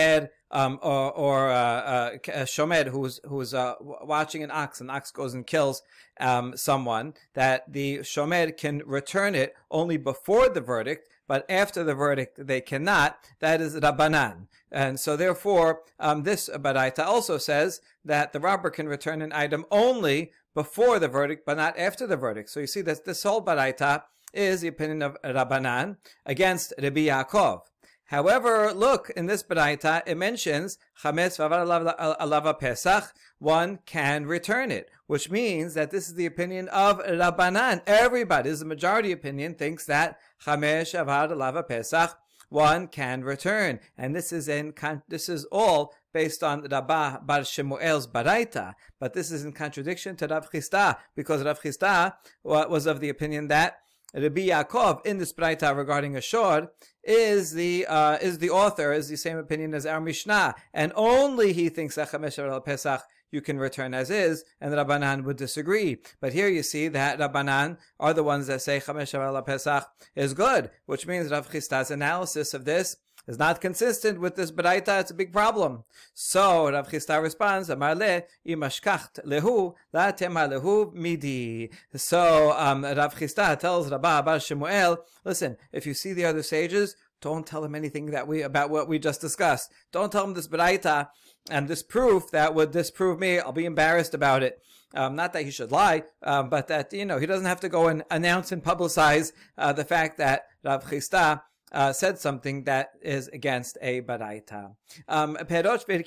um, or, or uh, uh, a shomed who's who's uh, watching an ox, an ox goes and kills um, someone, that the shomed can return it only before the verdict, but after the verdict they cannot. That is Rabbanan. And so therefore, um, this Baraita also says that the robber can return an item only before the verdict, but not after the verdict. So you see that this whole Baraita is the opinion of Rabbanan against Rabbi Yaakov. However, look, in this Baraita, it mentions Chametz v'avar alav Pesach, one can return it, which means that this is the opinion of Rabbanan. Everybody, this is the majority opinion, thinks that Chametz v'avar alav Pesach, one can return. And this is in this is all based on Rabbah Bar Shemuel's Baraita, but this is in contradiction to Rav Chisda, because Rav Chisda was of the opinion that Rabbi Yaakov in this Baraita regarding a shor is the uh, is the author, is the same opinion as our Mishnah, and only he thinks that Chamesh al Pesach you can return as is, and Rabbanan would disagree. But here you see that Rabbanan are the ones that say Chamesh al Pesach is good, which means Rav Chisda's analysis of this is not consistent with this Baraita. It's a big problem. So Rav Chisda responds, Amar le imashkacht lehu la tema lehu midi. So um, Rav Chisda tells Rabbah Bar Shemuel, listen, if you see the other sages, don't tell them anything that we about what we just discussed. Don't tell them this Baraita and this proof that would disprove me. I'll be embarrassed about it. Um, not that he should lie, um, but that, you know, he doesn't have to go and announce and publicize uh, the fact that Rav Chisda Uh, said something that is against a Baraita. Um, in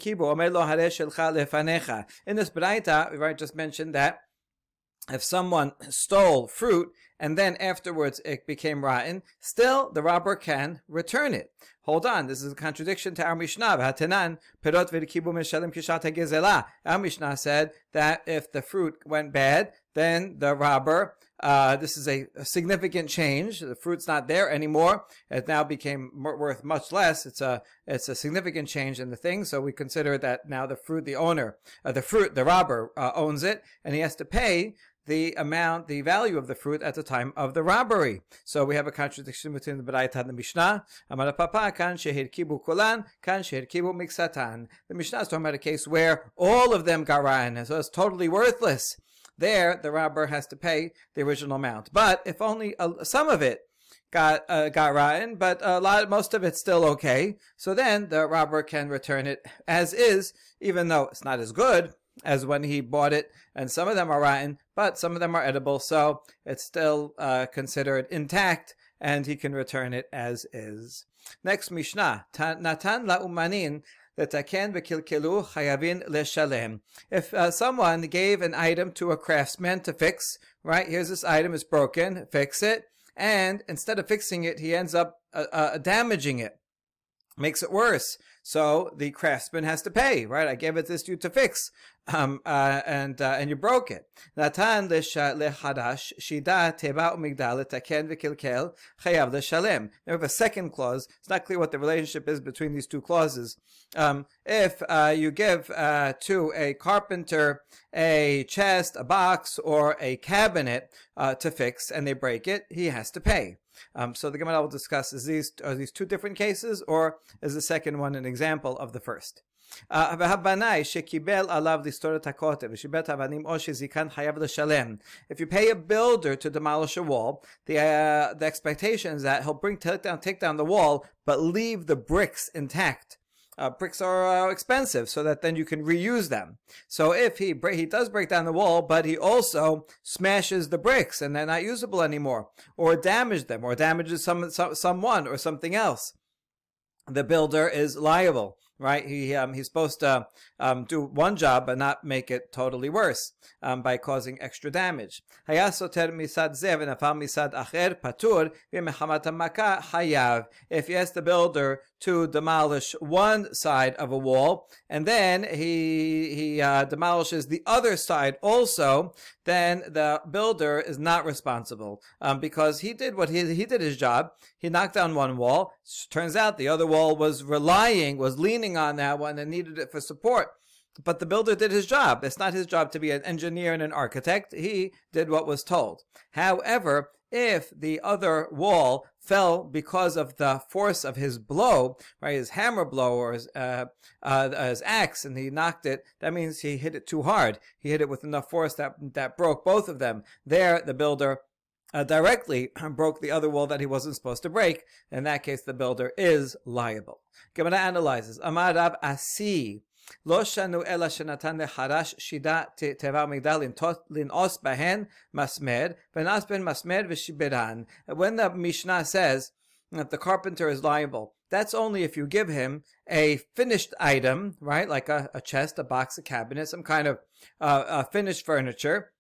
this Baraita, we right, just mentioned that if someone stole fruit and then afterwards it became rotten, still the robber can return it. Hold on, this is a contradiction to our Mishnah. Our Mishnah said that if the fruit went bad, then the robber, uh, this is a, a significant change. The fruit's not there anymore. It now became worth much less. It's a it's a significant change in the thing. So we consider that now the fruit, the owner, uh, the fruit, the robber uh, owns it, and he has to pay the amount, the value of the fruit at the time of the robbery. So we have a contradiction between the Baraita and the Mishnah. Amar Papa kan shehirkibu kulan, kan shehirkibu miksatan. The Mishnah is talking about a case where all of them got rotten, so it's totally worthless. There, the robber has to pay the original amount. But if only uh, some of it got uh, got rotten, but a lot, most of it's still okay, so then the robber can return it as is, even though it's not as good as when he bought it, and some of them are rotten, but some of them are edible, so it's still uh, considered intact, and he can return it as is. Next Mishnah, Natan la'umanin letaken v'kilkelu chayavin leshalem. If uh, someone gave an item to a craftsman to fix, right, here's this item, it's broken, fix it, and instead of fixing it, he ends up uh, uh, damaging it, makes it worse. So the craftsman has to pay, right? I gave it this to you to fix, um, uh, and uh, and you broke it. Natan lechadash shida teba umigdal letaken v'kilkel chayav leshalem. We have a second clause. It's not clear what the relationship is between these two clauses. Um, if uh, you give uh, to a carpenter a chest, a box, or a cabinet uh, to fix, and they break it, he has to pay. Um, so the Gemara will discuss, is these, are these two different cases, or is the second one an example of the first? Uh, if you pay a builder to demolish a wall, the uh, the expectation is that he'll bring take down, take down the wall, but leave the bricks intact. Uh, bricks are uh, expensive, so that then you can reuse them. So if he he does break down the wall, but he also smashes the bricks and they're not usable anymore, or damage them, or damages some, some someone or something else, the builder is liable. Right, he um, he's supposed to um, do one job but not make it totally worse um, by causing extra damage. If he asks the builder to demolish one side of a wall and then he he uh, demolishes the other side also, then the builder is not responsible um, because he did what he he did his job. He knocked down one wall. Turns out the other wall was relying, was leaning on that one and needed it for support. But the builder did his job. It's not his job to be an engineer and an architect. He did what was told. However, if the other wall fell because of the force of his blow, right, his hammer blow or his, uh, uh, his axe, and he knocked it, that means he hit it too hard. He hit it with enough force that, that broke both of them. There, the builder uh, directly broke the other wall that he wasn't supposed to break. In that case, the builder is liable. Gemara analyzes. Amar Rav Asi. Lo shanu ela shenatan lecharash shida teva migdal lin'os bahen masmed v'nas ben masmed v'shiberan. When the Mishnah says that the carpenter is liable, that's only if you give him a finished item, right, like a, a chest, a box, a cabinet, some kind of uh, uh, finished furniture,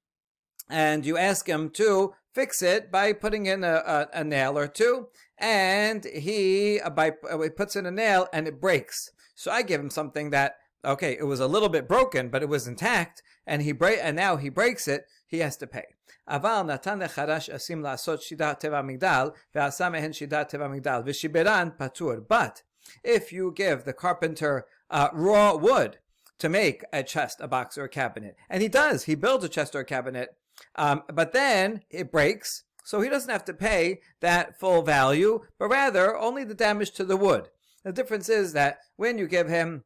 and you ask him to fix it by putting in a, a, a nail or two, and he uh, by uh, he puts in a nail and it breaks. So I give him something that, okay, it was a little bit broken, but it was intact, and he break, and now he breaks it, he has to pay. Aval natan lecharash asim la'asot shidat teva migdal, ve'asa mehen shidat teva migdal, v'shiberan patur. But if you give the carpenter uh, raw wood to make a chest, a box, or a cabinet, and he does, he builds a chest or a cabinet, um, but then it breaks, so he doesn't have to pay that full value, but rather only the damage to the wood. The difference is that when you give him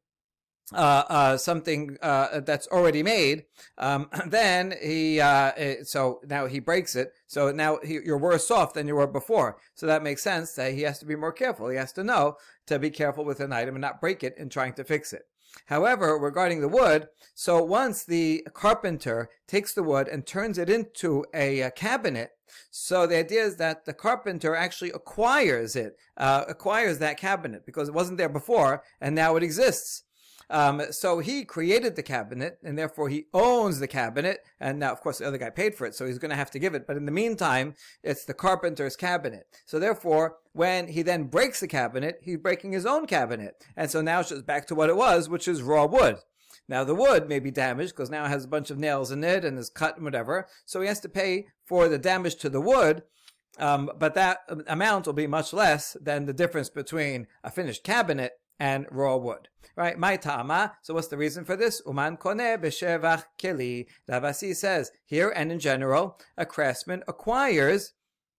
Uh, uh, something uh, that's already made, um, then he, uh, so now he breaks it, so now he, you're worse off than you were before. So that makes sense that he has to be more careful. He has to know to be careful with an item and not break it in trying to fix it. However, regarding the wood, so once the carpenter takes the wood and turns it into a, a cabinet, so the idea is that the carpenter actually acquires it, uh, acquires that cabinet because it wasn't there before and now it exists. Um, so he created the cabinet, and therefore he owns the cabinet, and now, of course, the other guy paid for it, so he's going to have to give it, but in the meantime, it's the carpenter's cabinet. So therefore, when he then breaks the cabinet, he's breaking his own cabinet, and so now it's just back to what it was, which is raw wood. Now, the wood may be damaged, because now it has a bunch of nails in it, and is cut and whatever, so he has to pay for the damage to the wood, um, but that amount will be much less than the difference between a finished cabinet and raw wood. Right? My ta'ama. So what's the reason for this? Uman koneh b'shevach keli. Rav Asi says, here and in general, a craftsman acquires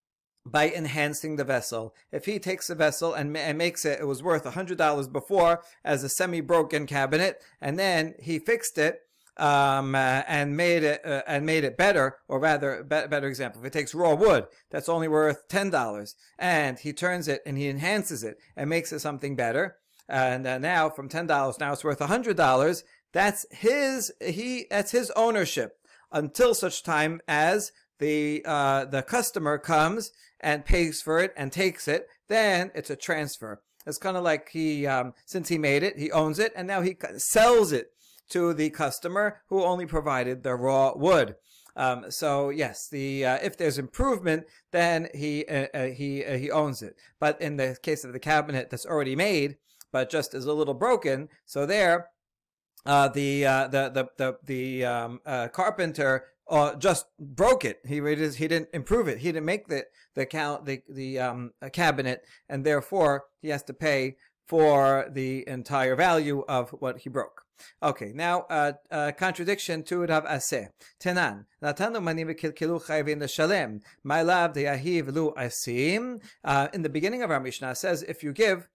by enhancing the vessel. If he takes a vessel and, and makes it, it was worth one hundred dollars before as a semi-broken cabinet, and then he fixed it, um, uh, and made it, uh, and made it better, or rather, be- better example, if he takes raw wood, that's only worth ten dollars, and he turns it and he enhances it and makes it something better, and uh, now from ten dollars, now it's worth one hundred dollars. That's his, he, that's his ownership until such time as the, uh, the customer comes and pays for it and takes it. Then it's a transfer. It's kind of like he, um, since he made it, he owns it, and now he sells it to the customer who only provided the raw wood. Um, so yes, the uh, if there's improvement, then he uh, uh, he uh, he owns it. But in the case of the cabinet that's already made, but just is a little broken, so there, uh, the, uh, the, the, the, the, um, uh, carpenter, uh, just broke it. He, he didn't improve it. He didn't make the, the count, the, the, um, cabinet, and therefore he has to pay for the entire value of what he broke. Okay, now, uh, uh, contradiction to Rav Aseh. Tenan, natanu manim v'kilkilu chayvin l'shalem, ma'lav de'ahiv lu asim. Uh, in the beginning of our Mishnah says, if you give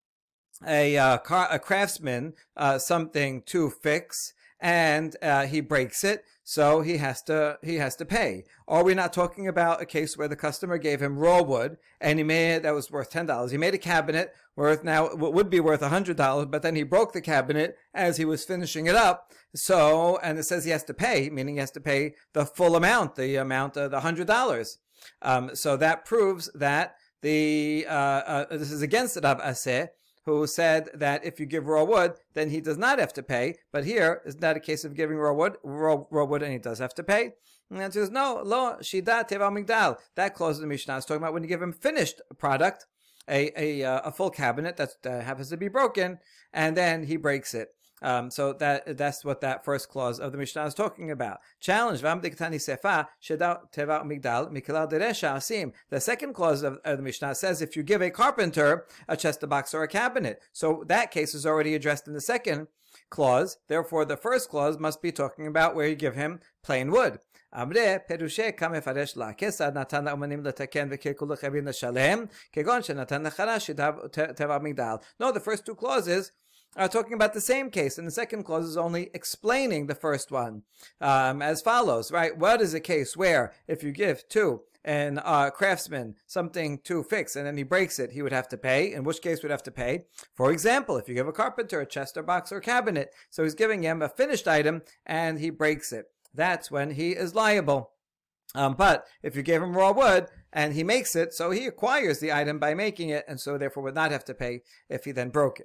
a, uh, car, a craftsman, uh, something to fix, and, uh, he breaks it, so he has to, he has to pay. Or we're not talking about a case where the customer gave him raw wood, and he made, that was worth ten dollars. He made a cabinet worth now, would be worth one hundred dollars, but then he broke the cabinet as he was finishing it up. So, and it says he has to pay, meaning he has to pay the full amount, the amount of the one hundred dollars. Um, so that proves that the, uh, uh, this is against the Rav Aseh, who said that if you give raw wood, then he does not have to pay. But here, is not a case of giving raw wood, raw, raw wood, and he does have to pay. And it says, no, lo, shida teva migdal. That clause in the Mishnah is talking about when you give him finished product, a a, uh, a full cabinet that uh, happens to be broken, and then he breaks it. Um, so that that's what that first clause of the Mishnah is talking about. Challenge. The second clause of, of the Mishnah says if you give a carpenter a chest, a box, or a cabinet. So that case is already addressed in the second clause. Therefore, the first clause must be talking about where you give him plain wood. אמרי פירושי כמפרש לה, כיצד נתן לאומנים לתקן וקלקול לחייבים לשלם, כגון שנתן לחרש שטבע מגדל. No, the first two clauses are talking about the same case, and the second clause is only explaining the first one um, as follows, right? What is a case where if you give to an uh, craftsman something to fix and then he breaks it, he would have to pay? In which case would have to pay? For example, if you give a carpenter a chest or box or cabinet, so he's giving him a finished item and he breaks it, that's when he is liable. Um, but if you gave him raw wood and he makes it, so he acquires the item by making it, and so therefore would not have to pay if he then broke it.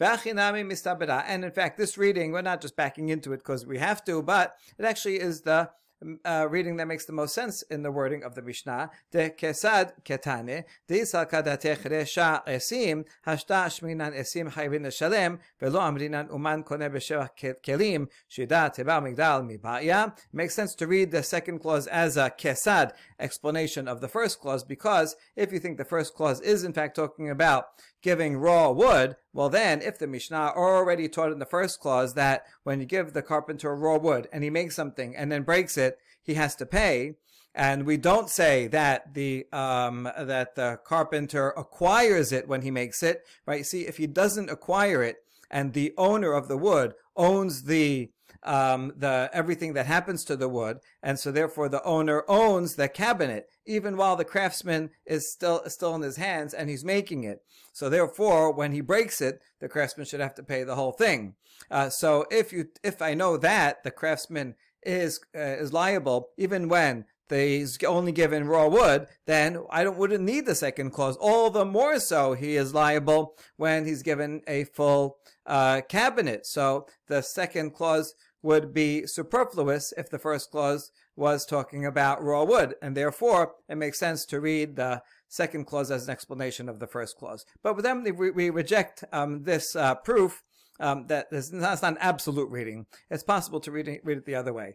And in fact, this reading, we're not just backing into it because we have to, but it actually is the Uh, reading that makes the most sense in the wording of the Mishnah. De kesad ketane, de salkadatech resha esim, hashta shminan esim chayvin leshalem, velo amrinan uman kone b'sheva kelim, shida teba migdal mibaya. Makes sense to read the second clause as a kesad explanation of the first clause, because if you think the first clause is in fact talking about giving raw wood, well then, if the Mishnah already taught in the first clause that when you give the carpenter raw wood and he makes something and then breaks it, he has to pay, and we don't say that the um, that the carpenter acquires it when he makes it, right? See, if he doesn't acquire it and the owner of the wood owns the um, the everything that happens to the wood, and so therefore the owner owns the cabinet, even while the craftsman is still still in his hands and he's making it. So therefore, when he breaks it, the craftsman should have to pay the whole thing. Uh, so if you if I know that the craftsman is uh, is liable even when he's only given raw wood, then I don't wouldn't need the second clause. All the more so he is liable when he's given a full uh, cabinet. So the second clause would be superfluous if the first clause was talking about raw wood, and therefore it makes sense to read the second clause as an explanation of the first clause. But with them, we, we reject um, this uh, proof. Um, that is not, not an absolute reading. It's possible to read it, read it the other way.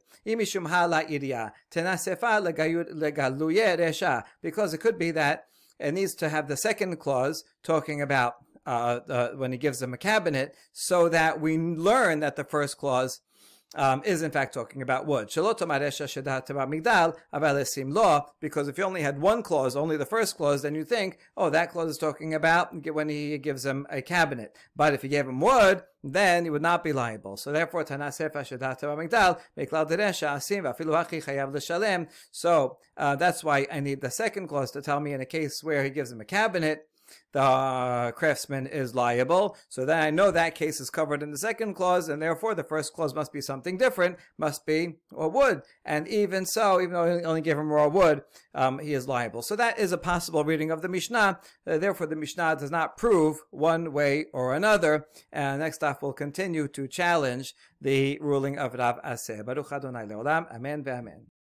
Because it could be that it needs to have the second clause talking about uh, uh, when he gives them a cabinet, so that we learn that the first clause Um, is in fact talking about wood. Because if you only had one clause, only the first clause, then you think, oh, that clause is talking about when he gives him a cabinet. But if he gave him wood, then he would not be liable. So therefore, so uh, that's why I need the second clause to tell me in a case where he gives him a cabinet, the craftsman is liable. So then I know that case is covered in the second clause, and therefore the first clause must be something different, must be a wood. And even so, even though he only gave him raw wood, um, he is liable. So that is a possible reading of the Mishnah. Uh, therefore, the Mishnah does not prove one way or another. And next off, we'll continue to challenge the ruling of Rav Aseh. Baruch Adonai Leolam. Amen ve'amen.